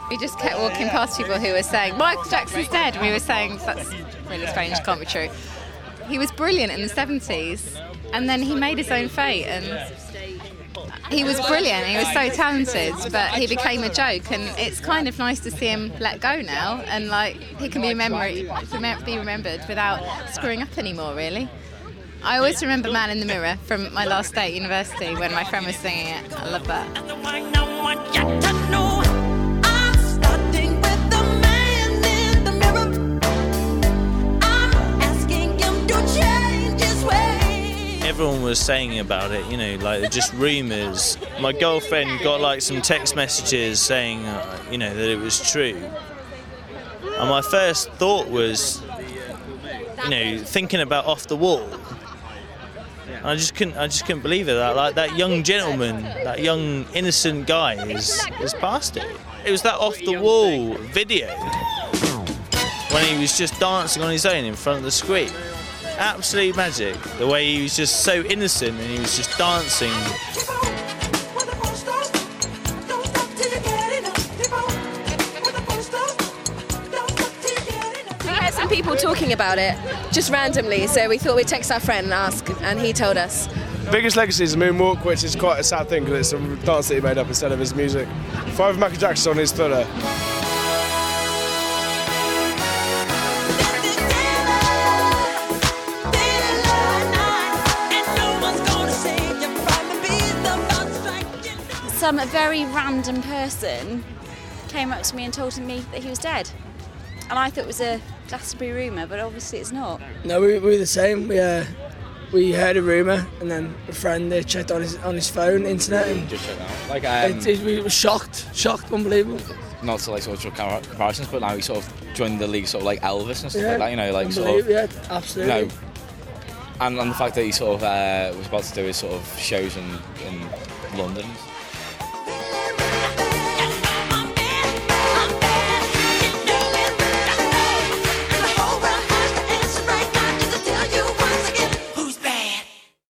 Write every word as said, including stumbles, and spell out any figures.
We just kept walking past people who were saying, Michael Jackson's dead. And we were saying, that's really strange, can't be true. He was brilliant in the seventies, and then he made his own fate, and he was brilliant, he was so talented, but he became a joke, and it's kind of nice to see him let go now, and like he can be, memory, be remembered without screwing up anymore, really. I always remember Man in the Mirror from my last day at university when my friend was singing it. I love that. Everyone was saying about it, you know, like just rumours. My girlfriend got like some text messages saying, uh, you know, that it was true. And my first thought was, you know, thinking about Off the Wall. And I just couldn't, I just couldn't believe it. That like that young gentleman, that young innocent guy is is past it. It was that Off the Wall video when he was just dancing on his own in front of the screen. Absolute magic, the way he was just so innocent and he was just dancing. We heard some people talking about it, just randomly, so we thought we'd text our friend and ask, and he told us. Biggest legacy is Moonwalk, which is quite a sad thing because it's a dance that he made up instead of his music. Five Michael Jackson on his Thriller. Some very random person came up to me and told me that he was dead. And I thought it was a Glastonbury rumour, but obviously it's not. No, we, we were the same. We uh, we heard a rumour, and then a friend uh, checked on his on his phone, internet, and just checked out. Like, um, it, it, we were shocked, shocked, unbelievable. Not to like sort of draw comparisons, but now he sort of joined the league, sort of like Elvis and stuff yeah, like that. You know, like sort of. Yeah, absolutely. You know, and, and the fact that he sort of uh, was about to do his sort of shows in in London.